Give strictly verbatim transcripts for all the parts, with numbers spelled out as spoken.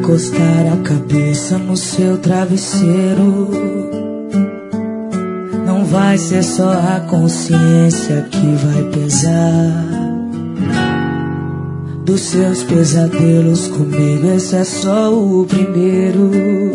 encostar a cabeça no seu travesseiro, não vai ser só a consciência que vai pesar. Dos seus pesadelos comigo, esse é só o primeiro.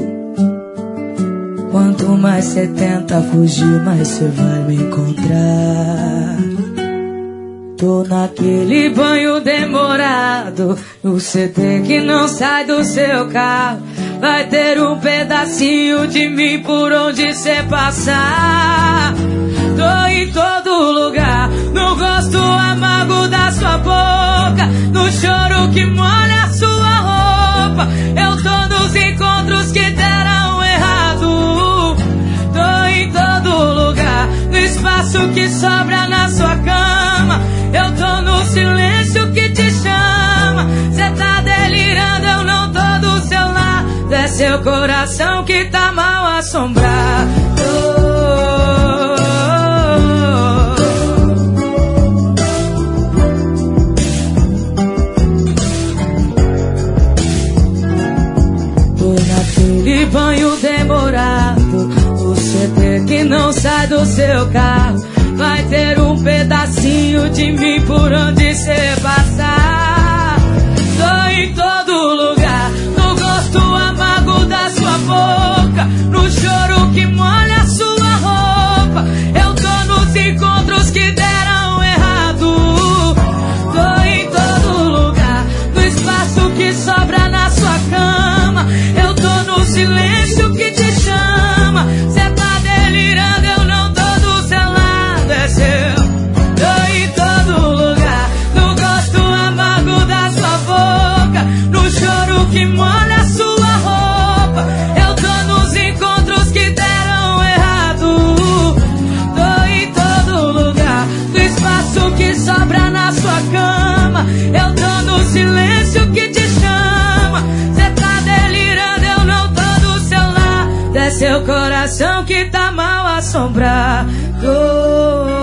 Quanto mais cê tenta fugir, mais cê vai me encontrar. Tô naquele banho demorado, no C D que não sai do seu carro. Vai ter um pedacinho de mim por onde cê passar. Tô em todo lugar, no gosto amargo da sua boca, no choro que molha a sua roupa. Eu tô nos encontros que deram errado. Tô em todo lugar, no espaço que sobra na sua cama. Eu tô no silêncio que te chama. Cê tá delirando, eu não tô do seu lado. É seu coração que tá mal assombrado. Tô naquele banho demorado, o C D que não sai do seu carro. Vai ter um pedacinho de mim por onde cê passar. Tô em todo lugar, no gosto amargo da sua boca, no choro que molha a sua roupa. Eu tô nos encontros que deram errado. Tô em todo lugar, no espaço que sobra na sua cama. Eu tô no silêncio que te chama. Cê tá delirando, eu não tô do seu lado. É seu. Tô em todo lugar, no gosto amargo da sua boca, no choro que molha a sua roupa. Eu tô nos encontros que deram errado. Tô em todo lugar, no espaço que sobra na sua cama. Eu tô no silêncio que te chama. Cê tá delirando, eu não tô do seu lado. É seu coração que tá mal assombrado.